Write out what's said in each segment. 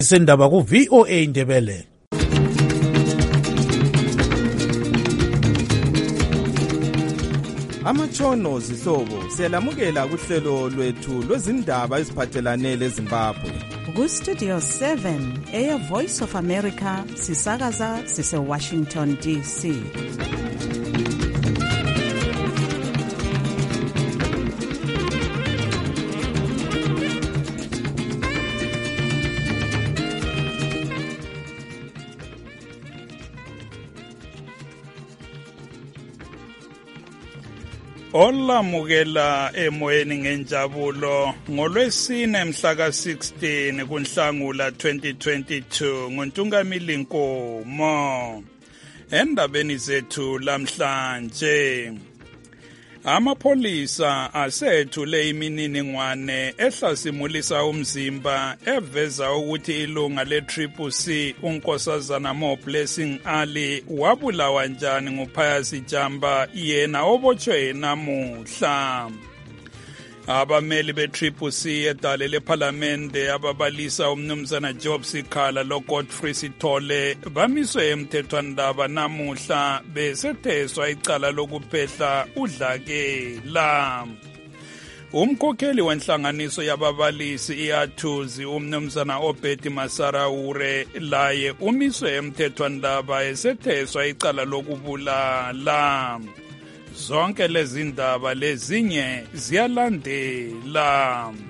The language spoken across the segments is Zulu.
Sendaba ku VOA Indebele. Amatshono zihlobo siyalamukela kuhlelo lwethu lwezindaba eziphathelane leZimbabwe. Ku Studio 7 Air Voice of America sisakaza sise Washington DC. Olamukela emoyeni ngenjabulo ngolwesine mhla ka-16 kuNhlangula 2022 nguNtungamili Nkomo. Endabeni zethu lamhlanje, amapholisa asethule imininingwane ehlasimulisa umzimba eveza ukuthi ilunga le-CCC uNkosazana Mo-Blessing Ali wabulawa njani nguPhayasi Jamba yena obotshwe namuhla. Abameli be-CCC edale lephalamende ababalisa umnumzana Job Sikhala loGodfrey Sithole bamiswe emthethwandaba namuhla besetheswa icala lokuphehla udlakela. Umkhokheli wenhlanganiso yababalisi iAthuzi umnumzana Obedi Masarawure laye umiswe emthethwandaba esetheswa icala lokubulala. Zonke lezi ndaba lezinye ziyalandela.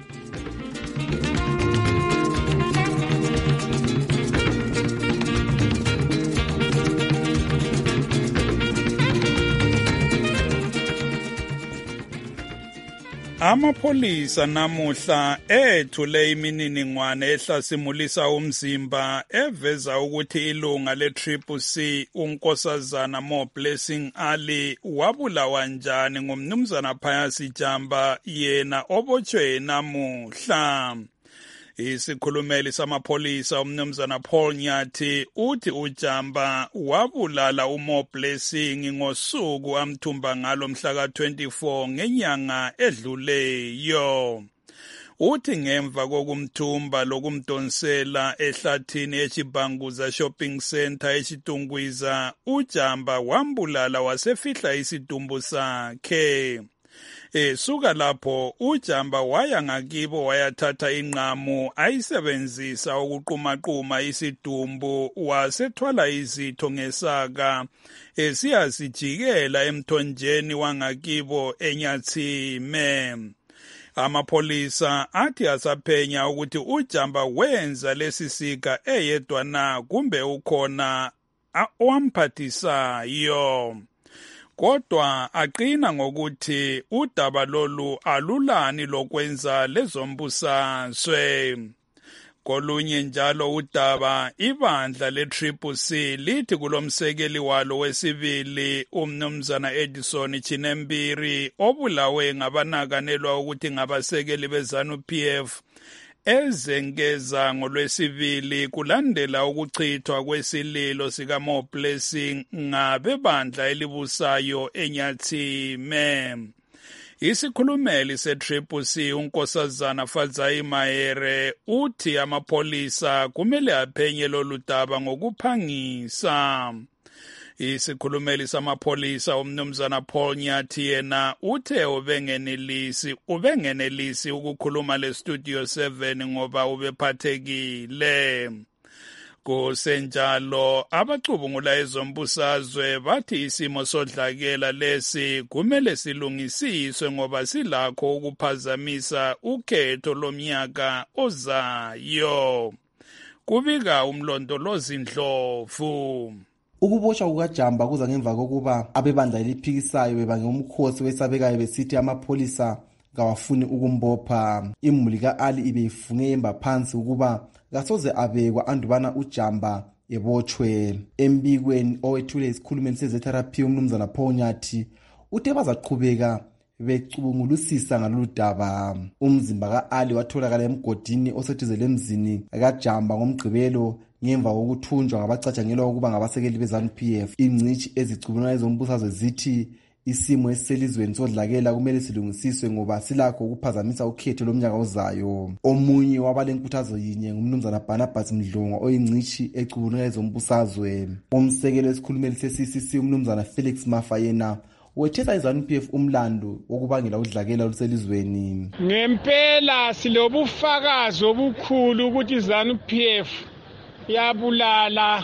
Amapholisa namuhla ethule imininingwane ehlasimulisa umzimba eveza ukuthi ilunga le-CCC uNkosazana Mo-Blessing Ali wabulawa njani ngumnumzana Phayasi Jamba yena obotshwe namuhla. Isikhulumeli samapholisa umnumzana Paul Nyathi uthi uJamba wabulala uMo-Blessing ngosuku amthumba ngalo mhla ka-24 ngenyanga edluleyo. Uthi ngemva kokumthumba lokumdonsela ehlathini eChibanguza Shopping Center eChitungwiza, uJamba wambulala wasefihla isidumbu sakhe. Suka lapho uJamba waya ngakibo wayathatha inqamu ayisebenzisa ukuqumaquma isidumbu wasethwala izitho ngesaka esiyasijikela emthonjeni wangakibo eNyathime. Amapholisa athi asaphenya ukuthi uJamba wenza lesisika eyedwa na kumbe ukhona owamphathisayo. Kodwa aqina ngokuthi udaba lolu alulani lokwenza lezombusazwe. Kolunye njalo udaba ibandla le-CCC lithi kulomsekeli walo wesibili umnumzana Edison Chinembiri obulawe ngabanakanelwa ukuthi ngabasekeli beZANU-PF ezengeza ngolwesibili kulandela ukuchithwa kwesililo sikaMo-Blessing ngabebandla elibusayo eNyathime. Isikhulumeli se-CCC uNkosazana Fadzayi Mahere uthi amapholisa kumele aphenye lolu daba ngokuphangisa. Isikhulumeli samapholisa umnumzana Paul Nyathi yena uthe ubengenelisi ukukhuluma le-Studio 7 ngoba ubephathekile. Kusenjalo abacubungula ezombusazwe bathi isimo sodlakela lesi kumele silungisiswe ngoba silakho ukuphazamisa ukhetho lomnyaka ozayo. Kubika umlondolozi Ndlovu. Ukubotshwa kukaJamba kuza ngemva kokuba abebandla eliphikisayo bebange umkhosi wesabekayo besithi amapholisa kawafuni ukumbopha. Imuli ka-Ali ibeyifunge yemba phansi ukuba kasoze abekwa andubana uJamba ebotshwe. Embikweni owethule isikhulumeli seZRP umnumzana Paul Nyathi uthe bazaqhubeka becubungulusisa ngalolu daba. Umzimba ka-Ali watholakala emgodini oseduze lemzini kaJamba ngomgqibelo ngemva kokuthunjwa ngabacatshangelwa ukuba ngabasekeli beZANU-PF. Ingcitshi ezicubungula ezombusazwe zithi isimo esiselizweni sodlakela kumele silungisiswe ngoba silakho ukuphazamisa ukhetho lomnyaka ozayo. Omunye wabalenkuthazo yinye ngumnumzana Barnabas Mdlongwa oyingcishi ecubungula ezombusazwe. Umsekeli wesikhulumeli se-CCC umnumzana Felix Mafa yena wethetha iZANU-PF umlando wokubangela udlakela oluselizweni. Ngempela silobufakazi obukhulu ukuthi iZANU-PF yabulala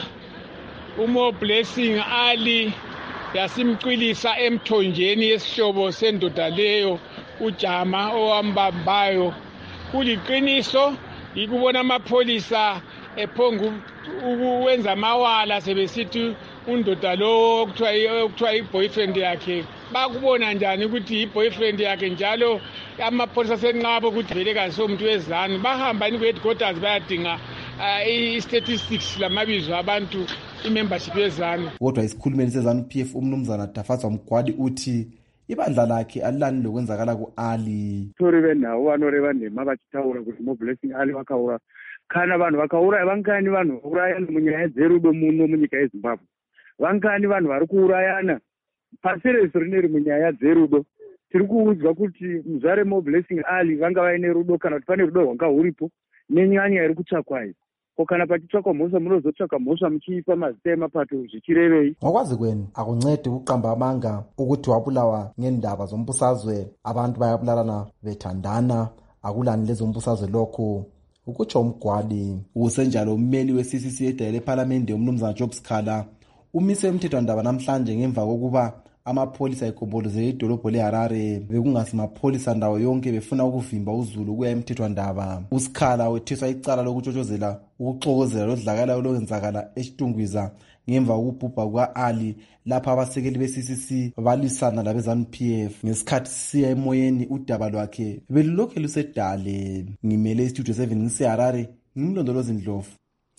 uMoblessing Ali yasimcwilisa emthonjeni yesihlobo sendoda leyo uJama owambambayo. Kuliqiniso ikubona amapholisa ephongu ukwenza amawala sebesithi undoda lo okuthiwa i-boyfriend yakhe. Bakubona njani ukuthi i-boyfriend yakhe njalo amapholisa senqaba ukuthi vele kasomuntu weZANU. Bahamba ku-headquarters bayadinga i-statistics lamabizo abantu i-membership yeZANU. Kodwa isikhulumeli seZANU-PF umnumzana Dafatsa Mgwadi uthi ibandla lakhe alilani lokwenzakala ku-Ali. Tori benawo vanore vanhema vachitaura kuti Moblessing Ali vakaura kana vanhu vakauraya vangani vanhu vaurayana munyaya dzerudo muno munyika yeZimbabwe. Vangani vanhu vari kuurayana pasi rese rineri munyaya dzerudo. Tiri kuudzwa kuti muzvare Moblessing Ali vanga vaine rudo kana kuti pane rudo rwanga huripo nenyanya iri kutsvakwa iyi. Ko kana pachitsvakwa mhosva munozotsvaka mhosva muchiipa mazita emapato zvichirevei. Ngokwazi kwenu akuncedi ukuqamba amanga ukuthi wabulawa ngendaba zombusazwe abantu bayabulalana bethandana akulani lezombusazwe lokho ukutsho Mgwadi. Usenjalo ummeli we-CCC edayele ePhalamende umnumzana Job Sikhala umise umthethwandaba namhlanje ngemva kokuba amapholisa egombolozele idolobho leHarare bekungasimapholisa ndawo yonke befuna ukuvimba uZulu ukuya emthethwandaba. uSikhala wetheswa icala lokutshotshozela ukuxokozela lodlakala olwenzakala eShtungwiza ngemva kokubhubha kuka-Ali lapha abasekeli be-CCC balisana labeZANU-PF. Ngesikhathi siya emoyeni udaba lwakhe belulokhe lusedale. Ngimele istudio 7 ngiseHarare ngimlondolozi Ndlovu.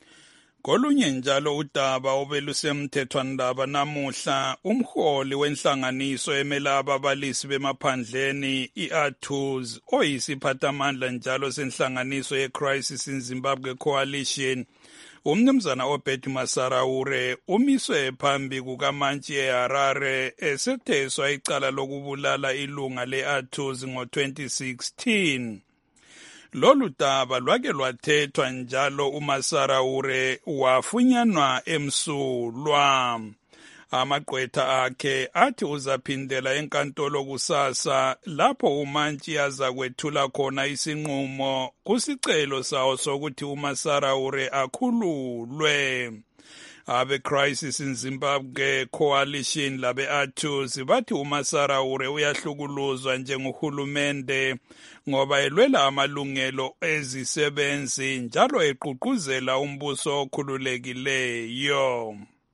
Kolunye njalo udaba obelusemthethwandaba namuhla umholi wenhlanganiso emela ababalisi bemaphandleni iATUZ oyisiphathamandla njalo senhlanganiso yeCrisis in Zimbabwe Coalition umnumzana Obed Masaraure umiswe phambi kukamantshi eHarare esetheswa icala lokubulala ilunga leATUZ ngo-2016. Lolu daba lwake lwathethwa njalo uMasaraure wafunyanwa emsulwa. Amagqwetha akhe athi uzaphindela enkantolo kusasa lapho umantshi azakwethula khona isinqumo kusicelo sawo sokuthi uMasaraure akhululwe. Abe-Crisis in Zimbabwe Coalition labe-ATUZ bathi uMasaraure uyahlukuluzwa njengohulumende ngoba elwela amalungelo ezisebenzi njalo eqhuquzela umbuso okhululekileyo.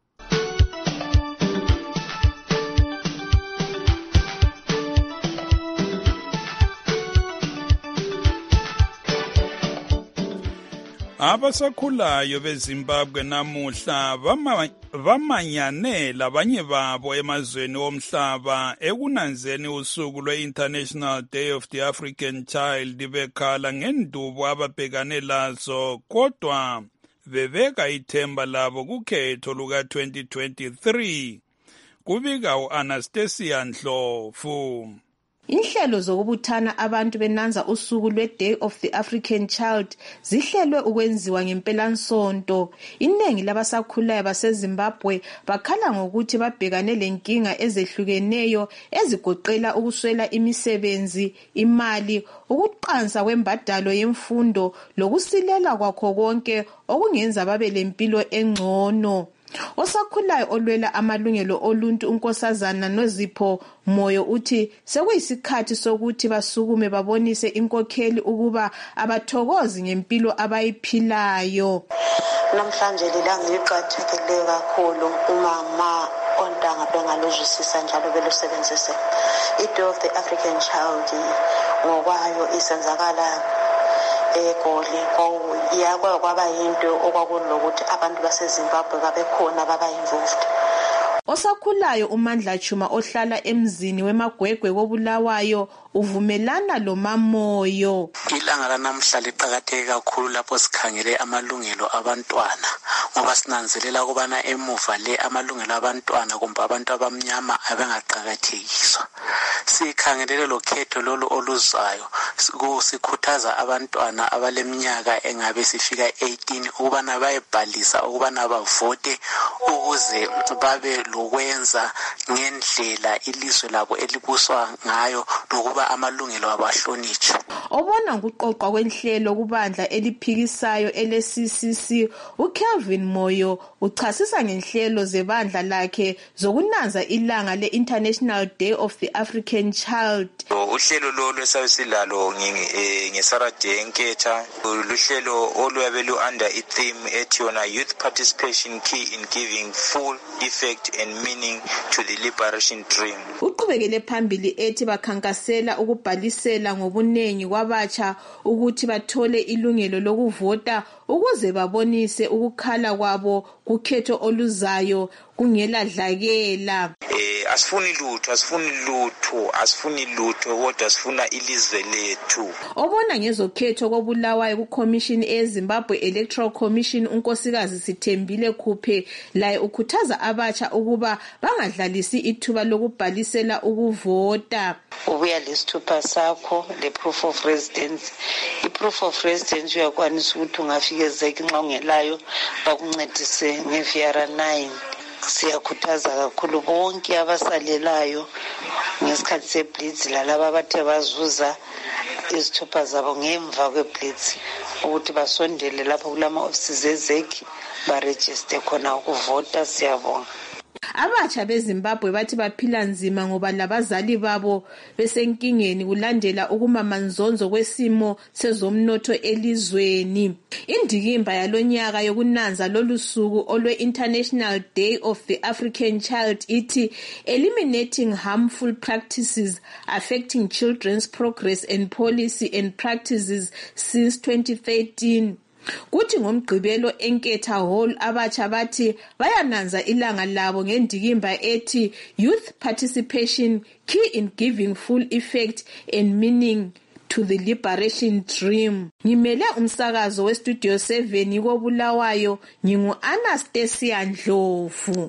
Abasakhulayo beZimbabwe namuhla bamanyane labanye babo emazweni omhlaba ekunanzeni usuku lwe-International Day of the African Child bekhala ngendubo ababhekane lazo kodwa bebeka ithemba labo kukhetho luka-2023. Kubika u-Anastasia Ndlovu. Inhlelo zokubuthana abantu benanza usuku lwe-Day of the African Child zihlelwe ukwenziwa ngempelansonto. Iningi labasakhulayo baseZimbabwe bakhala ngokuthi babhekane lenkinga ezehlukeneyo ezigoqela ukuswela imisebenzi, imali, ukuqansa kwembadalo yemfundo lokusilela kwakho konke okungenza babe lempilo engcono. Osakhulayo olwela amalungelo oluntu unkosazana Nozipho Moyo uthi sekuyisikhathi sokuthi basukume babonise inkokheli ukuba abathokozi ngempilo abayiphilayo. Namhlanje lilanga liqakathekile kakhulu umama ontanga bengaluzwisisa njalo belusebenzise. I-Day of the African Child ngokwayo isenzakala eGoli yakwa kwaba yinto okwakulokuthi abantu baseZimbabwe babekhona baba involved. Osakhulayo uMandla Chuma ohlala emzini weMagwegwe koBulawayo uvumelana loMamoyo. Ilanga lanamhla liqakatheke kakhulu lapho sikhangele amalungelo abantwana ngoba sinanzelela ukubana emuva le amalungelo abantwana kumbe abantu abamnyama abengaqakathekiswa. Sikhangelele lo khetho lolu oluzayo sikhuthaza abantwana abaleminyaka engabe sifika 18 ukubana bayebhalisa ukubana bavote ukuze babe lokwenza ngendlela ilizwe labo elibuswa ngayo lokuba amalungelo abahlonitshwe. Obona ukuqoqwa kwenhlelo kubandla eliphikisayo ele-CCC uKelvin Moyo uchasisa ngenhlelo zebandla lakhe zokunanza ilanga le-International Day of the African Child. Uhlelo lolu esasilalo ngeSarah Day enketha luhlelo oluyabe lu-under i-theme ethi yona Youth Participation Key in Giving Full Effect and Meaning to the Liberation Dream. Uqhubekele phambili ethi bakhankasela ukubhalisela ngobunengi kwabatsha ukuthi bathole ilungelo lokuvota ukuze babonise ukukhala kwabo kukhetho oluzayo kungela dlakela. Asifuni lutho kodwa sifuna ilizwe lethu. Obona ngezokhetho kobulawayo kuCommission eZimbabwe Electoral Commission unkosikazi Sithembile Khuphe laye ukhuthaza abatsha ukuba bangadlalisi ithuba lokubhalisela ukuvota. Ubuya lesithupha sakho le proof of residence. I-proof of residence uyakwanisa ukuthi ungafika ezeki nxa ungelayo bakuncedise ngeVR9. Siyakhuthaza kakhulu bonke abasalelayo ngesikhathi seblitz lalaba abathe bazuza izithupha zabo ngemva kweblitz ukuthi basondele lapho kulama offices ezeki baregister khona ukuvota. Siyabonga. Abatsha beZimbabwe bathi baphila nzima ngoba labazali babo besenkingeni kulandela ukumamanzonzo kwesimo sezomnotho elizweni. Indikimba yalonyaka yokunanza lolusuku olwe-International Day of the African Child ithi eliminating harmful practices affecting children's progress and policy and practices since 2013. Kuthi ngomgqibelo enketha hall abatsha bathi bayananza ilanga labo ngendikimba ethi Youth Participation Key in Giving Full Effect and Meaning to the Liberation Dream. Ngimele umsakazo weStudio 7 kobulawayo ngingu-Anastasia Ndlovu.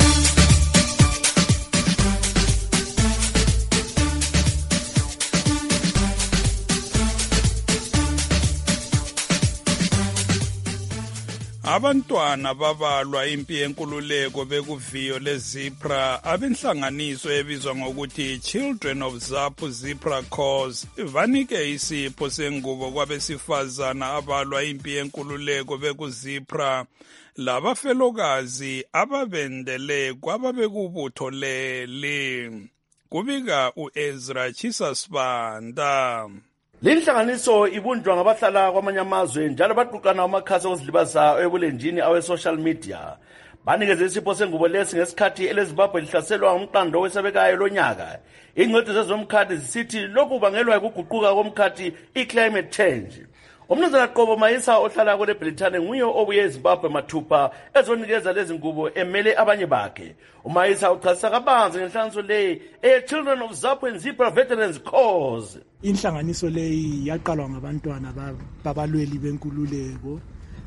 Abantwana babalwa impi yenkululeko bekuviyo leZipra abenhlanganiso ebizwa ngokuthi Children of ZAPU Zipra Cause vanike isipho sengubo kwabesifazana abalwa impi yenkululeko bekuzipra labafelokazi ababendele kwababekubutho leli. Kubika uEzra Chisasibanda. Linhlanganiso ibunjwa ngabahlala kwamanye amazwe njalo baqoqana amakhasi okuzilibazisa ebulenjini awe-social media. Banikeze isipho sengubo lesi ngesikhathi eleZimbabwe lihlaselwa ngumqando wesabekayo lonyaka. Ingcwethi zezomkhathi zisithi lokhu kubangelwa ukuguquka komkhathi i-climate change. Umnumzana Qobo Mayisa ohlala kule Britain nguye obuye eZimbabwe mathupha ezonikeza lezi ngubo emele abanye bakhe. Umayisa uchasisa kabanzi ngenhlanganiso leyi Children of ZAPU and Zipra Veterans Cause. Inhlanganiso leyi yaqalwa ngabantwana babalweli benkululeko.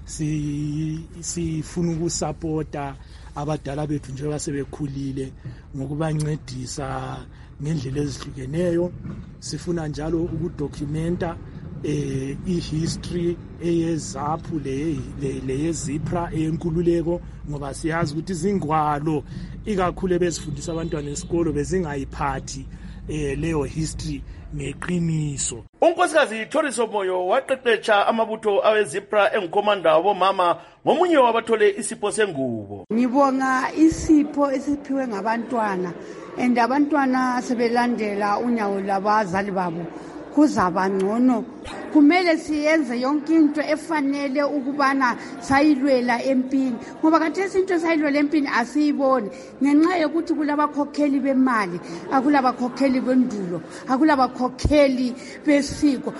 Sifuna ukusupporta abadala bethu njengoba sebekhulile ngokubancedisa ngendlela ezihlukeneyo. Sifuna njalo ukudocumenta i-history eyeZAPU leyezipra eyenkululeko ngoba siyazi ukuthi izingwalo ikakhulu bezifundisa abantwana esikolo bezingayiphathi leyo history ngeqiniso. Unkosikazi Thoriso Moyo waqeqetsha amabutho aweZipra engukomanda wabomama ngomunye wabathole isipho sengubo. Ngibonga isipho esiphiwe ngabantwana and abantwana sebelandela unyawo labazali babo kuzaba ngcono. Kumele siyenze yonke into efanele ukubana sayilwela empini ngoba khathesi into sayilwela empini asiyiboni ngenxa yokuthi kulabakhokheli bemali, akulabakhokheli bendulo, akulabakhokheli besiko,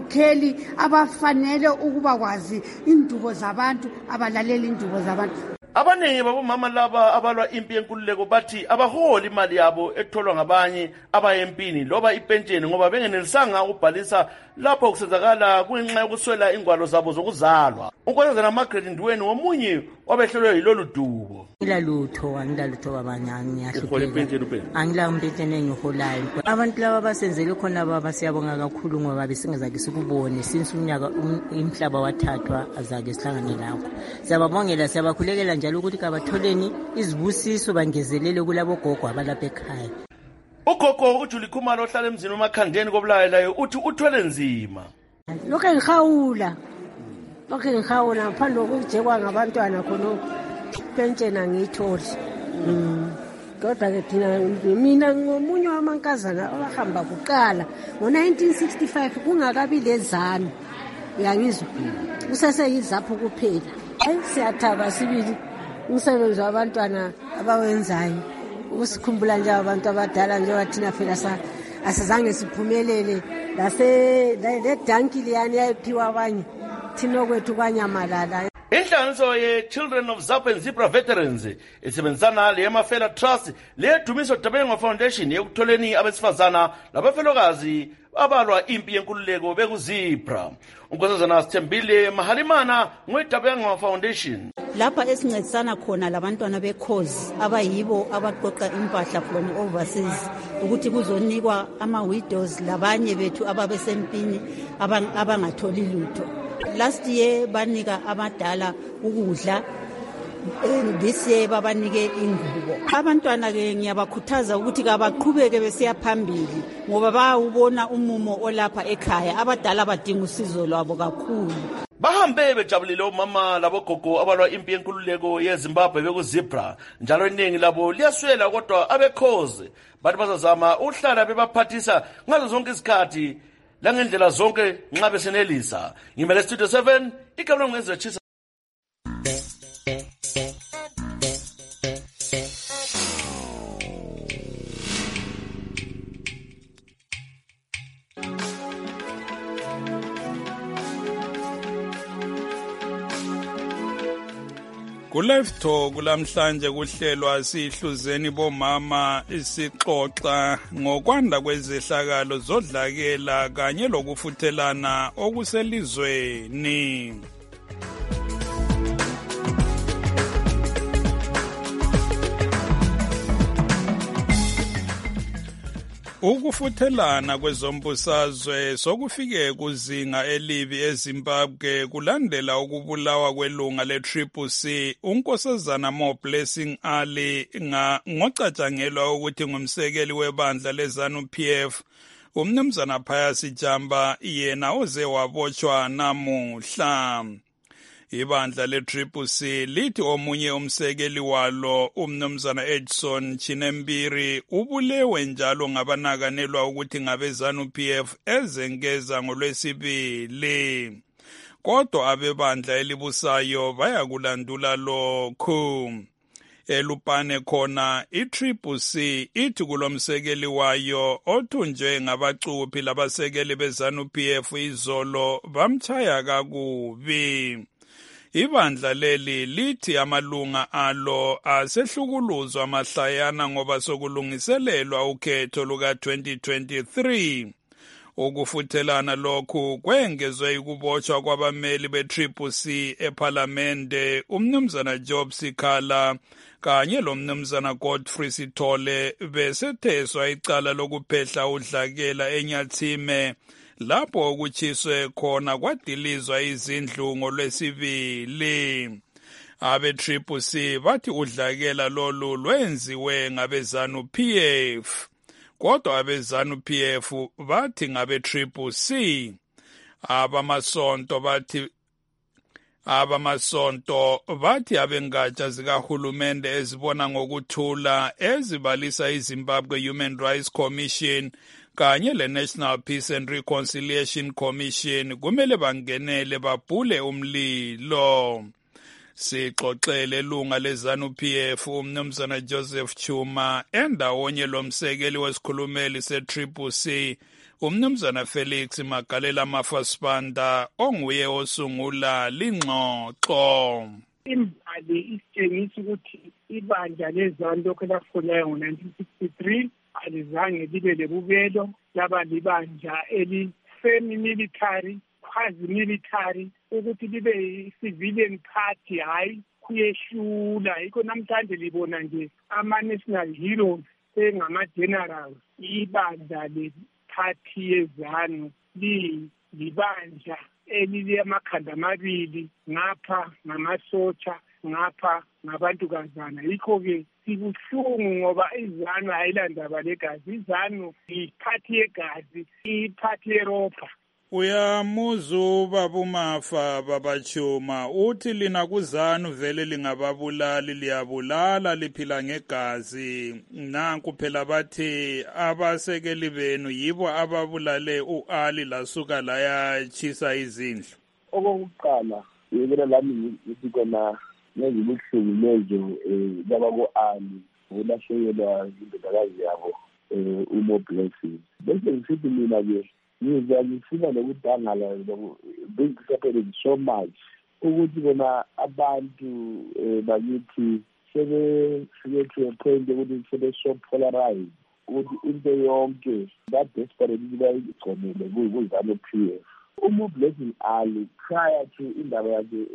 akulabakhokheli abafanele ukuba kwazi indubo zabantu, abalalela indubo zabantu. Abaningi babomama laba abalwa impi yenkululeko bathi abaholi imali yabo etholwa ngabanye abayempini loba ipentsheni ngoba bengenelisanga ukubhalisa lapho kusenzakala kungenxa yokuswela ingwalo zabo zokuzalwa. Unkosazana Margaret Ndweni ngomunye wabehlelwe yilolu dubo. Angilalutho babanye ngiyahlupheka. Angila umpentsheni engiholayo. Abantu laba basenzele khona baba siyabonga kakhulu ngoba besingezake sikubone since unyaka imhlaba wathathwa azake sihlangane lakho. Siyababongela siyabakhulekela njalo ukuthi kabatholeni izibusiso bangezelele kulabo gogo abalapha ekhaya. Ugogo uJulie Khumalo ohlala emzini uMakhandeni koBulawayo uthi uthwele nzima. Lokho ngihawula ngaphandle kokujekwa ngabantwana khonokho pentshena ngiyitholi. Kodwa ke thina mina ngomunye wamankazana abahamba kuqala ngo1965 kungakabi lezanu. Uyangizwa? Usese yizapho kuphela. Siyathaba sibili umsebenzi wabantwana abawenzayo. Usikhumbula nje abantu abadala njengoba thina phela asizange siphumelele le danki liyani yayiphiwa abanye thina kwethu kwanyamalala. Inhlanganiso ye-Children of Zap and Zebra Veterans isebenzisana le-Mafela Trust le-Dumiso Dabengwa Foundation ekutholeni abesifazana labafelokazi abalwa impi yenkululeko bekuzibra. Unkosazana Sithembile Mahalimana ngwe-Dabengwa Foundation. Lapha esincedisana khona labantwana bekhozi abayibo abaqoqa impahla from overseas ukuthi kuzonikwa ama-widows labanye bethu ababesempini abangatholi lutho. Last year banika abadala ukudla, this year babanike ingubo. Abantwana ke ngiyabakhuthaza ukuthi kabaqhubeke besiya phambili ngoba bayawubona umumo olapha ekhaya. Abadala badinga usizo lwabo kakhulu. Bahambe bejabulile omama labogogo abalwa impi yenkululeko yeZimbabwe bekuzibra njalo iningi labo liyaswela kodwa abekhozi bathi bazazama uhlala bebaphathisa ngazo zonke izikhathi langendlela zonke nxa besenelisa. Ngimele Studio 7 igabula ngezwe chisa. Ku-Live Talk lamhlanje kuhlelwa sihluzeni bomama isixoxa ngokwanda kwezehlakalo zodlakela kanye lokufuthelana okuselizweni. Ukufuthelana kwezombusazwe sokufike kuzinga elibi eZimbabwe kulandela ukubulawa kwelunga le-CCC unkosazana More Blessing Ali ngocatshangelwa ukuthi ngumsekeli webandla leZANU-PF. Umnumzana Phayasi Jamba yena oze wabotshwa namuhla. Ibandla le-CCC lithi omunye umsekeli walo umnumzana Edson Chinembiri ubulewe njalo ngabanakanelwa ukuthi ngabeZANU-PF ezengeza ngoLwesibili. Kodwa abebandla elibusayo bayakulandula lokhu. Elupane khona i-CCC ithi kulomsekeli wayo othunjwe ngabacuphi labasekeli beZANU-PF izolo bamchaya kakubi. Ibandla leli lithi amalunga alo asehlukuluzwa mahlayana ngoba sokulungiselelwa ukhetho luka-2023. Ukufuthelana lokhu kwengezwe ukubotshwa kwabameli be-CCC ephalamende umnumzana Job Sikhala kanye lomnumzana Godfrey Sithole besetheswa icala lokuphehla udlakela eNyathime lapho ukuchiswe khona kwadilizwa izindlu ngoLwesibili. Abe-CCC bathi udlakela lolu lwenziwe ngabeZANU-PF. Kodwa abeZANU-PF bathi ngabe-CCC. Abamasonto bathi abengatsha zikahulumende ezibona ngokuthula ezibalisa iZimbabwe Human Rights Commission kanye le-National Peace and Reconciliation Commission kumele bangenele babhule umlilo. Sixoxele lunga leZANU-PF umnumzana Joseph Chuma endawonye lomsekeli wesikhulumeli se-CCC umnumzana Felix Magalela Mafasipanda onguye osungula lingxoxo. imbali isitshengisa ukuthi ibandla lezanu lokhu elafolayo ngo-1963 alizange libe lebubelo, laba libandla eli-semi-military, quasi-military, ukuthi libe yi-civilian party, hayi kuyehlula. Yikho namhlanje libona nje ama-national heroes engama-generals. Ibandla le-party yezanu libandla elilamakhanda amabili, ngapha ngamasotsha, ngapha ngabantukazana. Yikho-ke sibuhlungu ngoba izanu ayilandaba legazi. Izanu yiphathi yegazi, iphathi yeropa. Uyamuzu babumafa babachuma uthi lina kuzanu vele lingababulali, liyabulala, liphila ngegazi. Nanku phela bathi abasekeli benu yibo ababulale uAli lasuka layachisa izindlu. Okokuqala yekela lami ngithi kona ngezibuhlungu lezo laba ko-Ali ukulahlekelwa indodakazi yabo uMo Blessing. Bese ngisithi mina-ke ngifuna nokudangala being disappointed so much ukuthi bona abantu bakithi sebefike to a point ukuthi sebe-so polarized ukuthi into yonke that desperate ukuthi bayigconele kuzanu PF. uMo Blessing Ali prior to indaba yakhe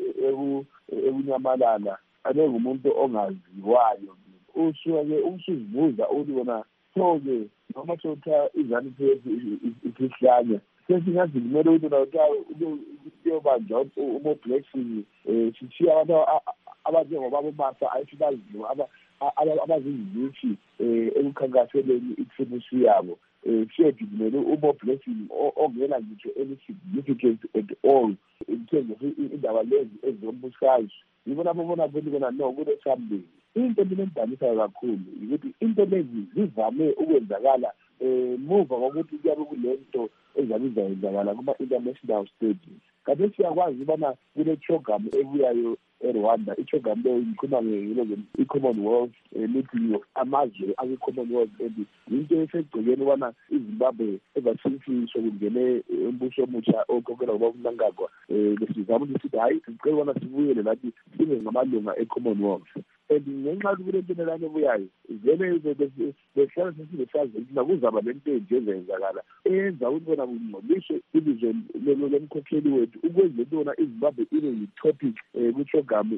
ekunyamalala abengumuntu ongaziwayo. Usuke usuzibuza ukuthi bona so-ke noma sotha izanu PF isihlanya sesingazi kumele ukuthi uyobanjwa uMo Blessing sishiya abantu abanjengobaba uMasa ayisibaziwa abazingizitshi ekukhankaseleni itribusi yabo. Siyedimele uMo Blessing ongena ngitsho any significance at all in terms of indaba lezi ezombusazwe. Yibona babona bona no kule something. Into engidanisa kakhulu ukuthi into lezi zivame ukwenzakala muva kokuthi kuyabe kulento ezabiza yenzakala kuma-international stages. Kanti siyakwazi ubana kule program ebuyayo eRwanda, i-program leyo ikhuluma i-Commonwealth meeting of amazwe akwi-Commonwealth, and into esegcekeni ubana iZimbabwe evasinfisho kungene umbuso omutsha okhokelwa ubaba uMnangagwa. Besizama ukuthi sithi hayi sicela ubana sibuyele lathi sibe ngamalunga e-Commonwealth. And ngenxa yokuthi kule ntenelane ebuyayo vele behlala sesibesazi ukuthi nakuzaba lento enje ezenzakala eyenza ukuthi bona kungcoliswe ilizwe lomkhokheli wethu ukwenza into yona iZimbabwe ibe yi-topic ku-program.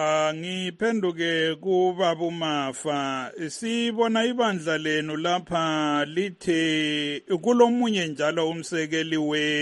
Ngiphenduke kubaba uMafa, sibona ibandla lenu lapha lithe kulomunye njalo umsekeli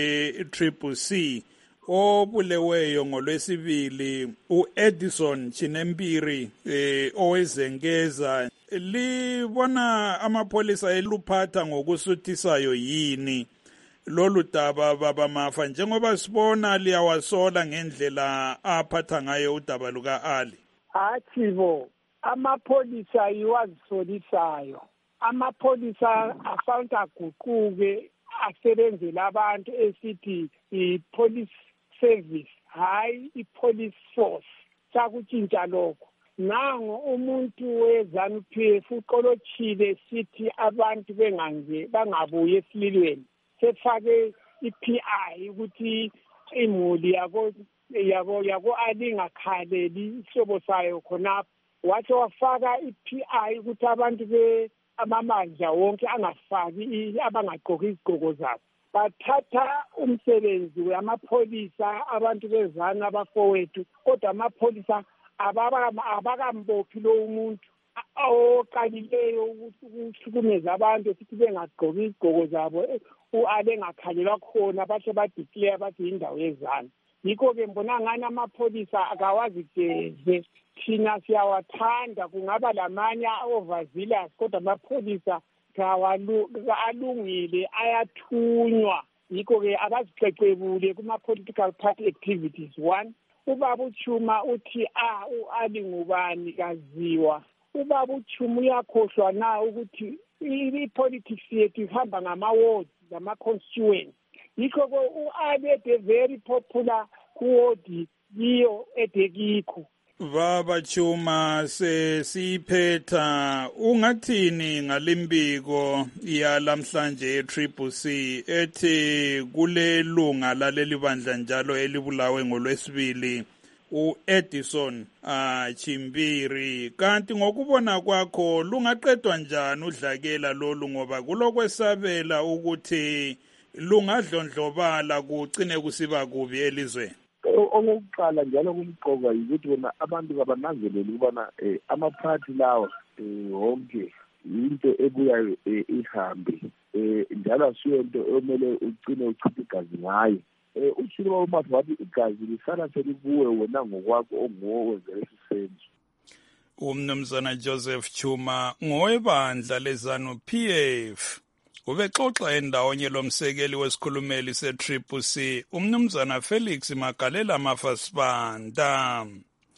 we-CCC obuleweyo ngolwesibili uEdison Chinempiri owezengeza. Libona amapholisa eluphatha ngokusuthisayo yini lolu daba baba Mafa, njengoba sibona liyawasola ngendlela aphatha ngayo udaba luka-Ali? Hathibo, amapholisa iwazisolisayo. Amapholisa asawunti aguquke asebenzela abantu esithi i-police service, hayi i-police force. Sakutshintsha lokho. Nango umuntu wezanu PF uqolothile sithi abantu bangabuyi esililweni. Sefake i-PI ukuthi imuli yako Ali ngakhaleli isobo sayo khonapho. Wathi wafaka i-PI ukuthi abantu amamandla wonke angafaki abangagqoki izigqoko zabo. Bathatha umsebenzi wamapholisa abantu bezanu abafowethu, kodwa amapholisa abakambophi lo umuntu oqalileyo ukuhlukumeza abantu futhi bengagqoki izigqoko zabo. U-Ali engakhalelwa khona bahle badeclare bathi indawo yezanu. Yikho-ke mbona ngani amapholisa akawazigeze. Thina siyawathanda, kungaba lamanye overzealous, kodwa amapholisa alungile, ayathunywa. Yikho-ke abazicecebule kuma-political party activities. One, ubaba uChuma uthi u-Ali ngubani kaziwa. Ubaba uChuma uyakhohlwa na ukuthi i-politics yethu ihamba ngama-wards ngama-constituents. Yikho-ke u-Ali ede very popular kuwodi yiyo edekikho. Baba Chuma, sesiphetha ungathini ngalimbiko yalamhlanje ye-CCC ethi kule lunga laleli bandla njalo elibulawe ngolwesibili u-Edison Chimbiri. Kanti ngokubona kwakho lungaqedwa njani udlakela lolu, ngoba kulokwesabela ukuthi lungadlondlobala kugcine kusiba kubi elizweni? Okokuqala njalo kumqoka yikuthi bona abantu kabananzelele ukubana amaphathi lawa wonke into ebuyayo ihambe, njalo asiyo into omele ugcine uchitha igazi ngayo. Uthile uMafu wathi igazi lisala selikuwe wena ngokwakho onguwo wenzele isisenzo. Umnumzana Joseph Chuma ngowebandla leZANU-PF ubexoxa endawonye lomsekeli wesikhulumeli se-CCC umnumzana Felix Magalela Mafasibanda.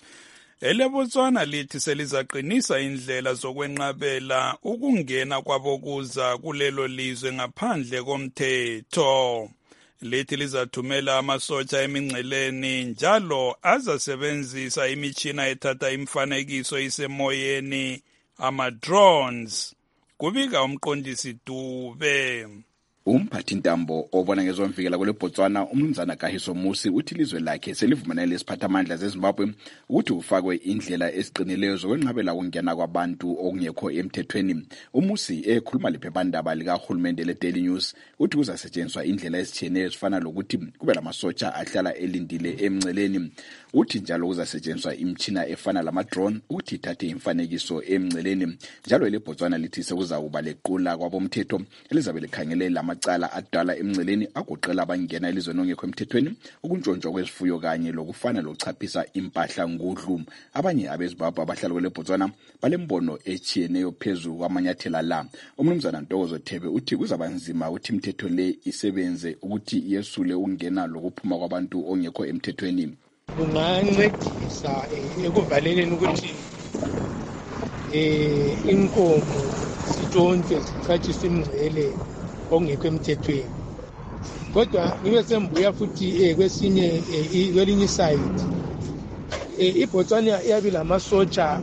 EleBotswana lithi selizaqinisa indlela zokwenqabela ukungena kwabokuza kulelo lizwe ngaphandle komthetho. Lithi lizathumela amasotsha emingceleni njalo azasebenzisa imitshina ethatha imifanekiso isemoyeni, ama-drones, kubika umqondisi Dube. Umphathi ntambo obona ngezomvikela kule Botswana umnumzana Kahiso Musi uthi ilizwe lakhe selivumelane lesiphathamandla zeZimbabwe ukuthi ufakwe indlela esiqinileyo zokwenqabela ukungena kwabantu okungekho emthethweni. Umusi ekhuluma lephephandaba likahulumende le-Daily News uthi kuzasetshenziswa indlela ezitshiyeneyo ezifana lokuthi kube lamasotsha ahlala elindile emngceleni. Uthi njalo kuzasetshenziswa imitshina efana lama-drone ukuthi ithathe imfanekiso emngceleni. Njalo eleBotswana lithi sekuzakuba lequla kwabomthetho elizabe likhangele amacala adala emngceleni agoqela abangena elizweni ongekho emthethweni, ukuntshontshwa kwezifuyo kanye lokufana lokuchaphisa impahla ngudlu. Abanye abeZimbabwe abahlala kweleBotswana balembono echiyeneyo phezu kwamanyathela la. Umnumzana Ntokozo Thebe uthi kuzaba nzima ukuthi imithetho le isebenze ukuthi yesule ukungena lokuphuma kwabantu ongekho emthethweni. Kungancedisa ekuvaleleni ukuthi inkomo zitshontshe zichatshise imingcele ongekho emthethweni. Kodwa ngibe sembuya futhi kwelinye iside iBotswana iyabe lamasotsha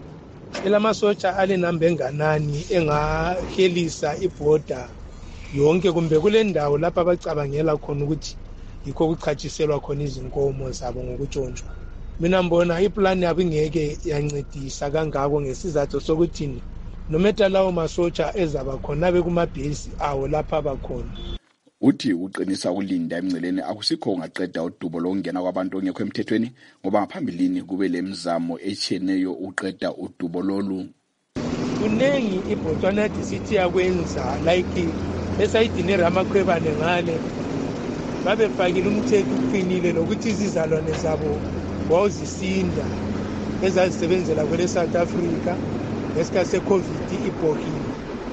alenamba enganani engahelisa ibhoda yonke, kumbe kule ndawo lapho abacabangela khona ukuthi yikho kuchatshiselwa khona izinkomo zabo ngokutshontshwa. Mina mbona iplani yabo ingeke yancedisa kangako ngesizathu sokuthi nometa lawo masotsha ezaba khona bekumabhesi awo lapha abakhona. Uthi uqinisa ukulinda emngceleni akusikho ungaqeda udubo lokungena kwabantu ongekho emthethweni, ngoba ngaphambilini kube lemizamo echiyeneyo uqeda udubo lolu. Kunengi iBotswana sithi yakwenza like esayidini eRamakhwebane ngale babefakile umthetho uqinile lokuthi izizalwane zabo wawuzisinda ezazisebenzela kwele South Africa ngesikhathi se-COVID ibhokile,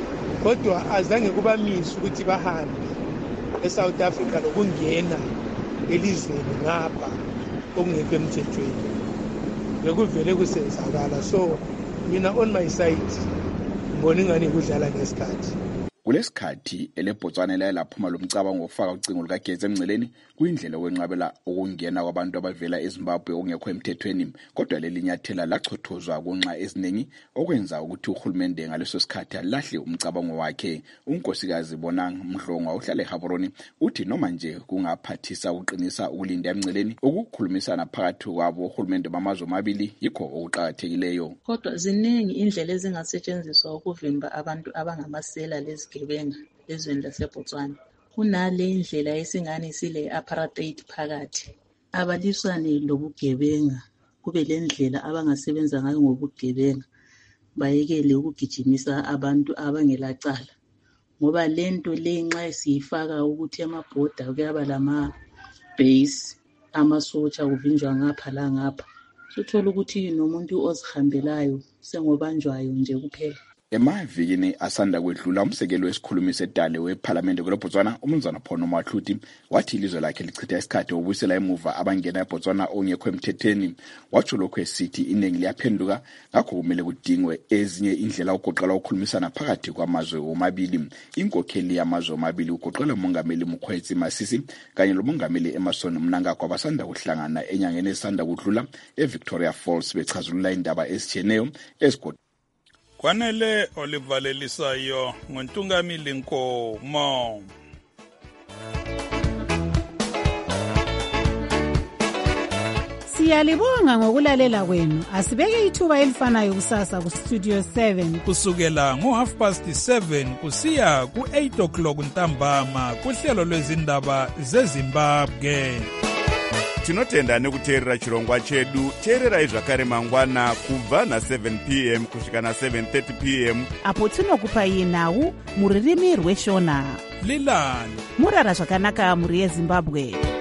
kodwa azange kubamisa ukuthi bahambe eSouth Africa lokungena elizweni ngapha okungekho emthethweni. Bekuvele kusenzakala. So mina on my side ngibona ingani kudlala ngesikhathi. Kulesikhathi eleBotswana laphuma lomcabango ofaka ucingo lukagesi emngceleni kuyindlela okwenqabela ukungena kwabantu abavela eZimbabwe ongekho emthethweni, kodwa leli nyathela lachothozwa kunxa eziningi okwenza ukuthi uhulumende ngaleso sikhathi alahle umcabango wakhe. Unkosikazi Bonang Mdlongwa uhlala eGaborone uthi noma nje kungaphathisa ukuqinisa ukulinda emngceleni, ukukhulumisana phakathi kwabo uhulumende bamazwe amabili yikho okuqhakathekileyo. Kodwa ziningi indlela ezingasetshenziswa ukuvimba abantu abangamasela lezigebenga ezweni laseBotswana. Kunale indlela esingani sile apartheid phakathi, abaliswane lobugebenga, kube le ndlela abangasebenza ngayo ngobugebenga, bayekele ukugijimisa abantu abangelacala. Ngoba lento le nxa siyifaka ukuthi amabhoda kuyaba lama base amasotsha kuvinjwa ngapha la ngapha, suthola ukuthi nomuntu ozihambelayo sengobanjwayo nje kuphela. Emavikini asanda kwedlula umsekeli wesikhulumi sedale weParliament kweleBotswana umnumzana Phono Mahluti wathi ilizwe lakhe lichitha isikhathi ukubuyisela emuva abangena eBotswana ongekho emthethweni. Watsho lokho esithi iningi liyaphenduka, ngakho kumele kudingwe ezinye indlela ukugoqela ukukhulumisana phakathi kwamazwe omabili. Inkokheli yamazwe omabili ugoqela umongameli Mokgweetsi Masisi kanye lomongameli Emerson Mnangagwa basanda kuhlangana enyangeni esanda kudlula eVictoria Falls bechazulula indaba ezitshiyeneyo ezigoqela kwanele olivalelisayo ngontungamili Nkomo. Siyalibonga ngokulalela kwenu. Asibeke ithuba elifanayo kusasa ku Studio 7 kusukela ngo7:30 kusiya ku8 o'clock ntambama kuhlelo lwezindaba zeZimbabwe. Tinotenda nekuteerera chirongwa chedu. Teererai zvakare mangwana kubva na7 p.m. kusvika na7:30 p.m. apo tinokupai nhau muririmi rweshona. Lilani murara zvakanaka muri yeZimbabwe.